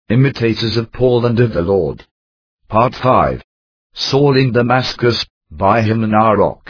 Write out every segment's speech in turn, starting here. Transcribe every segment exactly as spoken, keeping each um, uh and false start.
Imitators of Paul and of the Lord. Part five. Saul in Damascus, by Hyman R. Rock.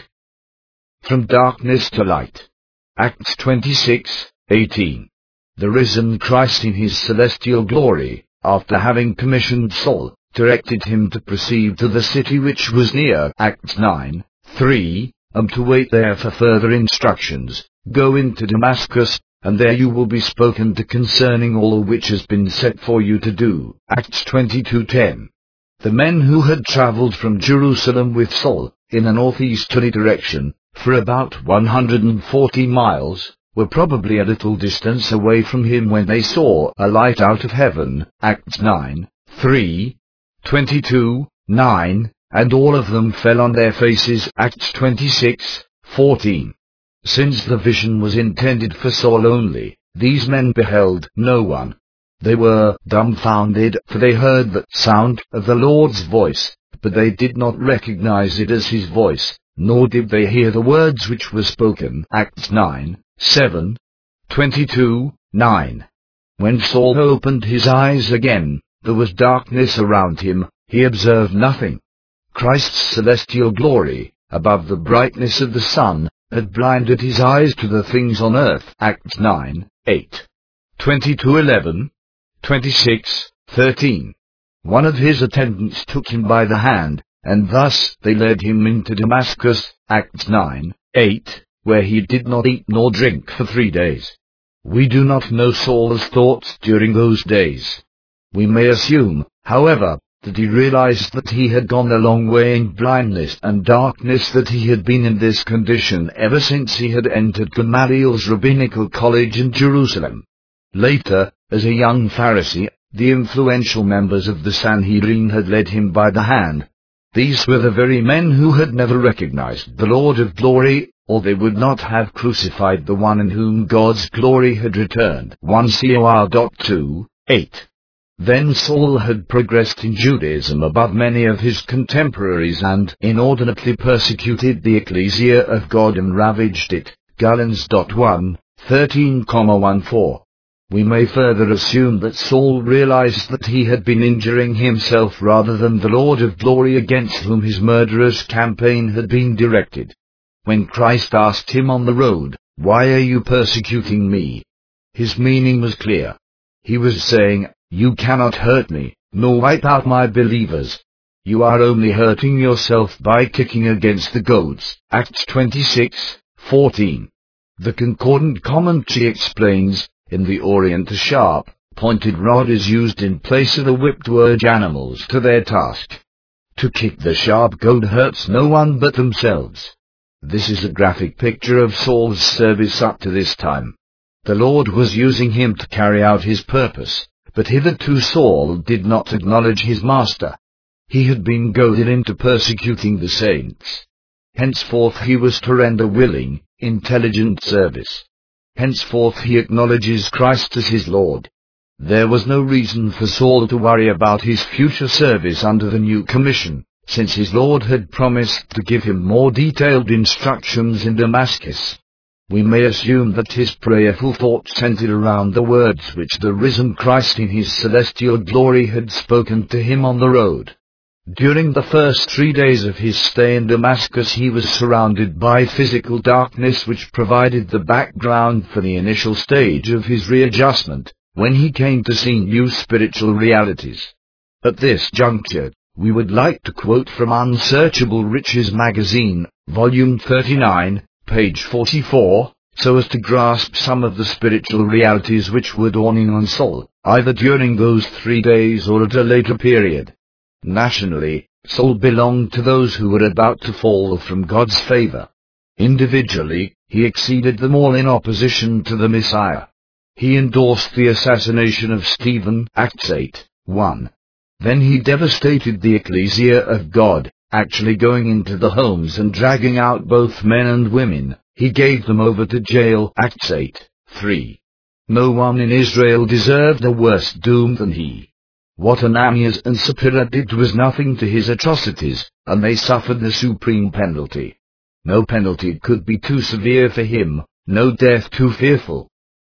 From darkness to light. Acts twenty-six, eighteen. The risen Christ in his celestial glory, after having commissioned Saul, directed him to proceed to the city which was near. Acts nine, three, and to wait there for further instructions. Go into Damascus, and there you will be spoken to concerning all which has been set for you to do. Acts twenty-two, ten. The men who had travelled from Jerusalem with Saul, in a northeasterly direction, for about one hundred forty miles, were probably a little distance away from him when they saw a light out of heaven. Acts nine, three, twenty-two, nine, and all of them fell on their faces. Acts twenty-six, fourteen. Since the vision was intended for Saul only, these men beheld no one. They were dumbfounded, for they heard the sound of the Lord's voice, but they did not recognize it as his voice, nor did they hear the words which were spoken. Acts nine, seven, twenty-two, nine. When Saul opened his eyes again, there was darkness around him, he observed nothing. Christ's celestial glory, above the brightness of the sun, had blinded his eyes to the things on earth. Acts nine, eight, twenty-two, eleven, twenty-six, thirteen. One of his attendants took him by the hand, and thus they led him into Damascus. Acts nine, eight, where he did not eat nor drink for three days. We do not know Saul's thoughts during those days. We may assume, however, that he realized that he had gone a long way in blindness and darkness, that he had been in this condition ever since he had entered Gamaliel's rabbinical college in Jerusalem. Later, as a young Pharisee, the influential members of the Sanhedrin had led him by the hand. These were the very men who had never recognized the Lord of glory, or they would not have crucified the one in whom God's glory had returned. First Cor two, eight. Then Saul had progressed in Judaism above many of his contemporaries and inordinately persecuted the ecclesia of God and ravaged it. Galatians one, thirteen, fourteen. We may further assume that Saul realized that he had been injuring himself rather than the Lord of glory, against whom his murderous campaign had been directed. When Christ asked him on the road, "Why are you persecuting me?" his meaning was clear. He was saying, "You cannot hurt me, nor wipe out my believers. You are only hurting yourself by kicking against the goads." Acts twenty-six, fourteen. The Concordant Commentary explains, in the Orient, a sharp, pointed rod is used in place of the whip to urge animals to their task. To kick the sharp goad hurts no one but themselves. This is a graphic picture of Saul's service up to this time. The Lord was using him to carry out his purpose, but hitherto Saul did not acknowledge his master. He had been goaded into persecuting the saints. Henceforth he was to render willing, intelligent service. Henceforth he acknowledges Christ as his Lord. There was no reason for Saul to worry about his future service under the new commission, since his Lord had promised to give him more detailed instructions in Damascus. We may assume that his prayerful thoughts centered around the words which the risen Christ in his celestial glory had spoken to him on the road. During the first three days of his stay in Damascus, he was surrounded by physical darkness, which provided the background for the initial stage of his readjustment, when he came to see new spiritual realities. At this juncture, we would like to quote from Unsearchable Riches magazine, volume thirty-nine, page forty-four, so as to grasp some of the spiritual realities which were dawning on Saul, either during those three days or at a later period. Nationally, Saul belonged to those who were about to fall from God's favor. Individually, he exceeded them all in opposition to the Messiah. He endorsed the assassination of Stephen, Acts eight, one. Then he devastated the ecclesia of God, actually going into the homes and dragging out both men and women. He gave them over to jail. Acts eight, three. No one in Israel deserved a worse doom than he. What Ananias and Sapphira did was nothing to his atrocities, and they suffered the supreme penalty. No penalty could be too severe for him, no death too fearful.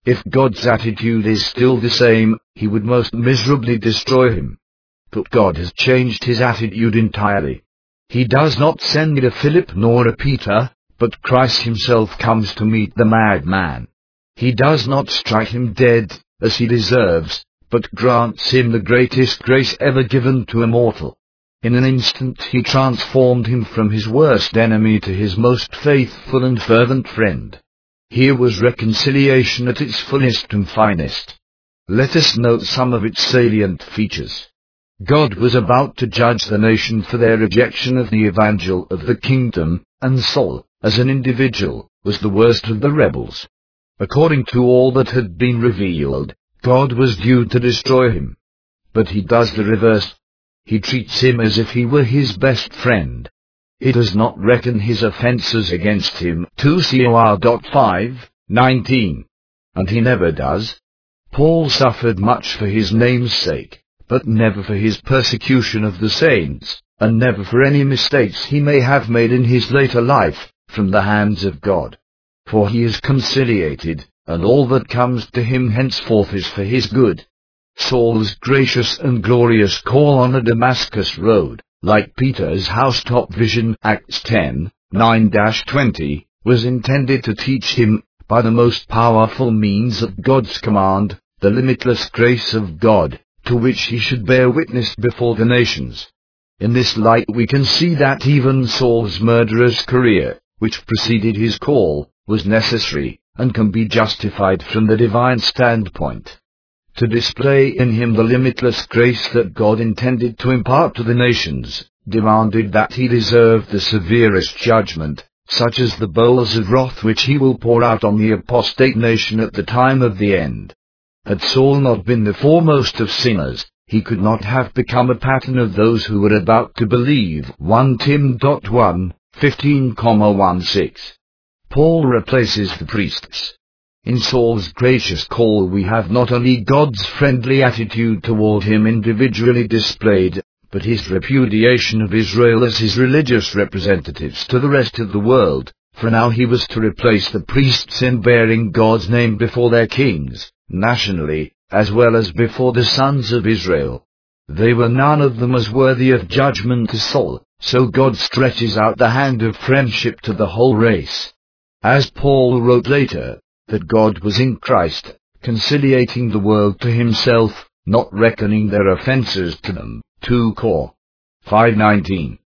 If God's attitude is still the same, he would most miserably destroy him. But God has changed his attitude entirely. He does not send a Philip nor a Peter, but Christ himself comes to meet the madman. He does not strike him dead, as he deserves, but grants him the greatest grace ever given to a mortal. In an instant he transformed him from his worst enemy to his most faithful and fervent friend. Here was reconciliation at its fullest and finest. Let us note some of its salient features. God was about to judge the nation for their rejection of the evangel of the kingdom, and Saul, as an individual, was the worst of the rebels. According to all that had been revealed, God was due to destroy him. But he does the reverse. He treats him as if he were his best friend. He does not reckon his offences against him, two Cor five nineteen. And he never does. Paul suffered much for his name's sake, but never for his persecution of the saints, and never for any mistakes he may have made in his later life, from the hands of God. For he is conciliated, and all that comes to him henceforth is for his good. Saul's gracious and glorious call on the Damascus road, like Peter's housetop vision, Acts ten nine to twenty, was intended to teach him, by the most powerful means at God's command, the limitless grace of God, to which he should bear witness before the nations. In this light we can see that even Saul's murderous career, which preceded his call, was necessary, and can be justified from the divine standpoint. To display in him the limitless grace that God intended to impart to the nations, demanded that he deserve the severest judgment, such as the bowls of wrath which he will pour out on the apostate nation at the time of the end. Had Saul not been the foremost of sinners, he could not have become a pattern of those who were about to believe. First Timothy one fifteen sixteen. Paul replaces the priests. In Saul's gracious call we have not only God's friendly attitude toward him individually displayed, but his repudiation of Israel as his religious representatives to the rest of the world, for now he was to replace the priests in bearing God's name before their kings, nationally, as well as before the sons of Israel. They were none of them as worthy of judgment as Saul, so God stretches out the hand of friendship to the whole race. As Paul wrote later, that God was in Christ, conciliating the world to himself, not reckoning their offences to them. Second Corinthians five nineteen.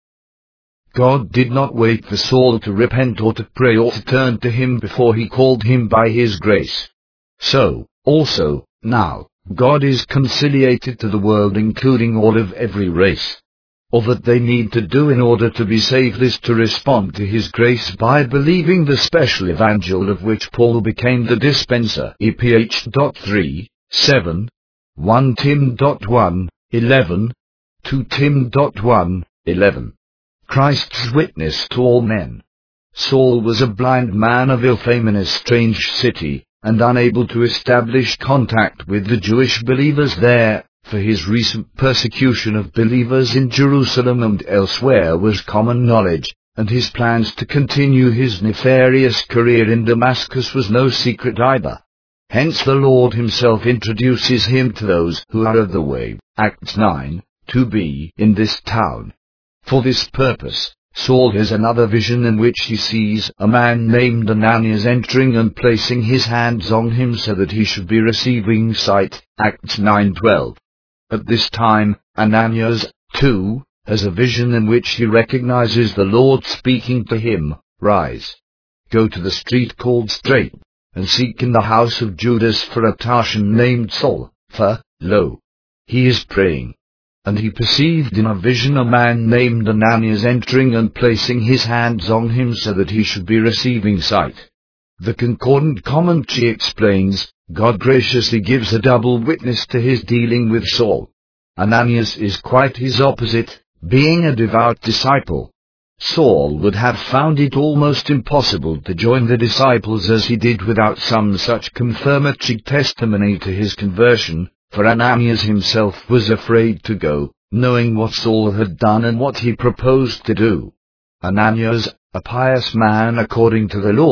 God did not wait for Saul to repent or to pray or to turn to him before he called him by his grace. So, also, now, God is conciliated to the world, including all of every race. All that they need to do in order to be saved is to respond to his grace by believing the special evangel of which Paul became the dispenser. E P H three seven, First Timothy one eleven, Second Timothy one eleven. Christ's witness to all men. Saul was a blind man of ill fame in a strange city, and unable to establish contact with the Jewish believers there, for his recent persecution of believers in Jerusalem and elsewhere was common knowledge, and his plans to continue his nefarious career in Damascus was no secret either. Hence the Lord himself introduces him to those who are of the way, Acts nine, to be in this town. For this purpose, Saul has another vision in which he sees a man named Ananias entering and placing his hands on him so that he should be receiving sight, Acts nine twelve. At this time, Ananias, too, has a vision in which he recognizes the Lord speaking to him, "Rise. Go to the street called Straight, and seek in the house of Judas for a Tarsian named Saul, for, lo, he is praying." And he perceived in a vision a man named Ananias entering and placing his hands on him so that he should be receiving sight. The concordant commentary explains, God graciously gives a double witness to his dealing with Saul. Ananias is quite his opposite, being a devout disciple. Saul would have found it almost impossible to join the disciples as he did without some such confirmatory testimony to his conversion, for Ananias himself was afraid to go, knowing what Saul had done and what he proposed to do. Ananias, a pious man according to the law,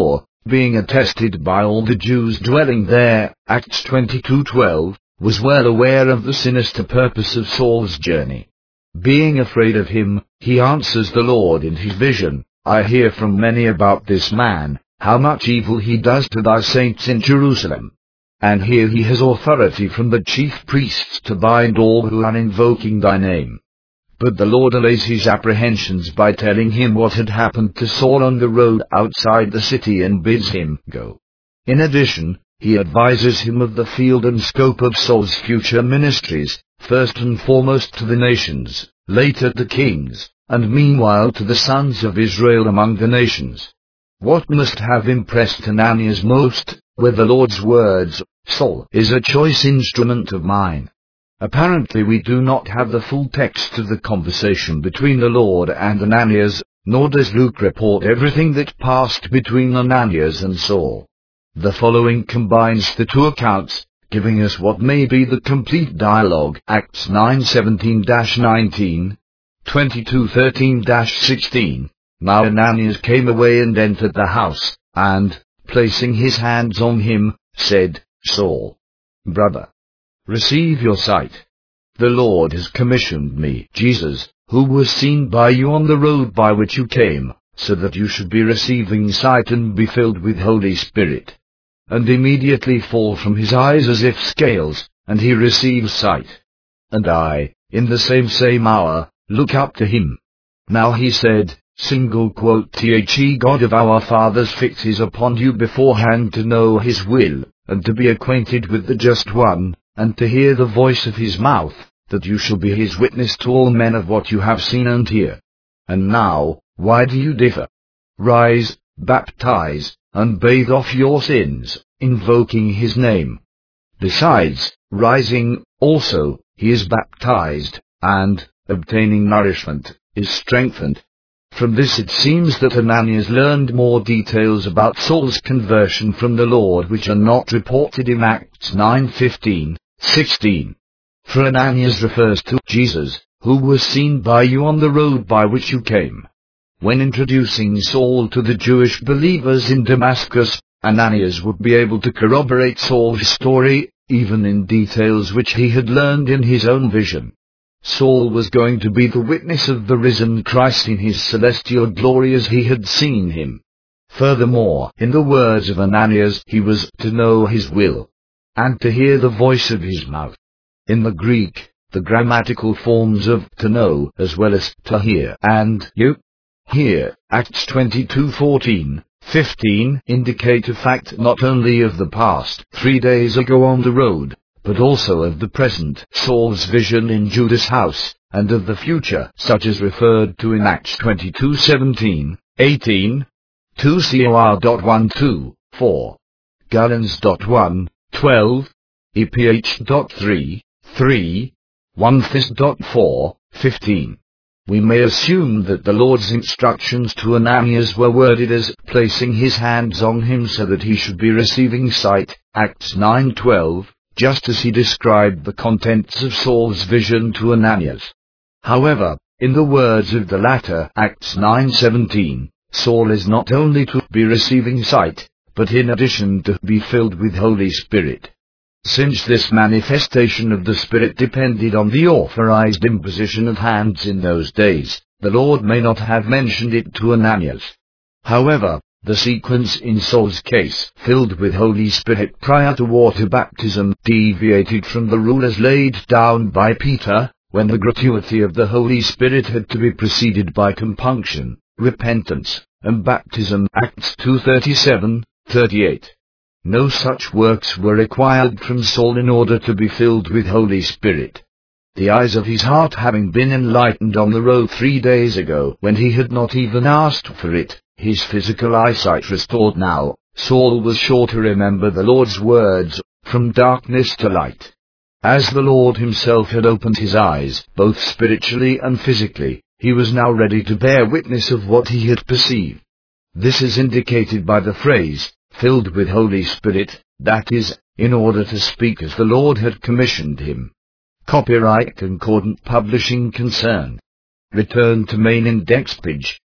being attested by all the Jews dwelling there, Acts twenty-two twelve, was well aware of the sinister purpose of Saul's journey. Being afraid of him, he answers the Lord in his vision, "I hear from many about this man, how much evil he does to thy saints in Jerusalem. And here he has authority from the chief priests to bind all who are invoking thy name." But the Lord allays his apprehensions by telling him what had happened to Saul on the road outside the city and bids him go. In addition, he advises him of the field and scope of Saul's future ministries, first and foremost to the nations, later to kings, and meanwhile to the sons of Israel among the nations. What must have impressed Ananias most were the Lord's words, "Saul is a choice instrument of mine." Apparently we do not have the full text of the conversation between the Lord and Ananias, nor does Luke report everything that passed between Ananias and Saul. The following combines the two accounts, giving us what may be the complete dialogue. Acts nine seventeen to nineteen, twenty-two thirteen to sixteen. Now Ananias came away and entered the house, and, placing his hands on him, said, "Saul, brother, receive your sight. The Lord has commissioned me, Jesus, who was seen by you on the road by which you came, so that you should be receiving sight and be filled with Holy Spirit." And immediately fall from his eyes as if scales, and he receives sight. And I, in the same same hour, look up to him. Now he said, single quote, "The God of our fathers fixes upon you beforehand to know his will, and to be acquainted with the just one, and to hear the voice of his mouth, that you shall be his witness to all men of what you have seen and hear. And now, why do you differ? Rise, baptize, and bathe off your sins, invoking his name." Besides, rising, also, he is baptized, and, obtaining nourishment, is strengthened. From this it seems that Ananias learned more details about Saul's conversion from the Lord which are not reported in Acts nine fifteen, sixteen. For Ananias refers to Jesus, who was seen by you on the road by which you came. When introducing Saul to the Jewish believers in Damascus, Ananias would be able to corroborate Saul's story, even in details which he had learned in his own vision. Saul was going to be the witness of the risen Christ in his celestial glory as he had seen him. Furthermore, in the words of Ananias, he was to know his will, and to hear the voice of his mouth. In the Greek, the grammatical forms of to know as well as to hear and you hear, Acts twenty-two fourteen, fifteen, indicate a fact not only of the past, three days ago on the road, but also of the present, Saul's vision in Judas' house, and of the future, such as referred to in Acts twenty-two seventeen, eighteen, two Cor one two, four, Galatians one, twelve, E P H three, three, First Thess four, fifteen. We may assume that the Lord's instructions to Ananias were worded as placing his hands on him so that he should be receiving sight, Acts nine twelve, just as he described the contents of Saul's vision to Ananias. However, in the words of the latter, Acts nine seventeen, Saul is not only to be receiving sight, but in addition to be filled with Holy Spirit. Since this manifestation of the Spirit depended on the authorized imposition of hands in those days, the Lord may not have mentioned it to Ananias. However, the sequence in Saul's case, filled with Holy Spirit prior to water baptism, deviated from the rule as laid down by Peter, when the gratuity of the Holy Spirit had to be preceded by compunction, repentance, and baptism. Acts two thirty-seven, thirty-eight. No such works were required from Saul in order to be filled with Holy Spirit. The eyes of his heart having been enlightened on the road three days ago, when he had not even asked for it, his physical eyesight restored now, Saul was sure to remember the Lord's words, "From darkness to light." As the Lord himself had opened his eyes, both spiritually and physically, he was now ready to bear witness of what he had perceived. This is indicated by the phrase, "filled with Holy Spirit," that is, in order to speak as the Lord had commissioned him. Copyright Concordant Publishing Concern. Return to main index page.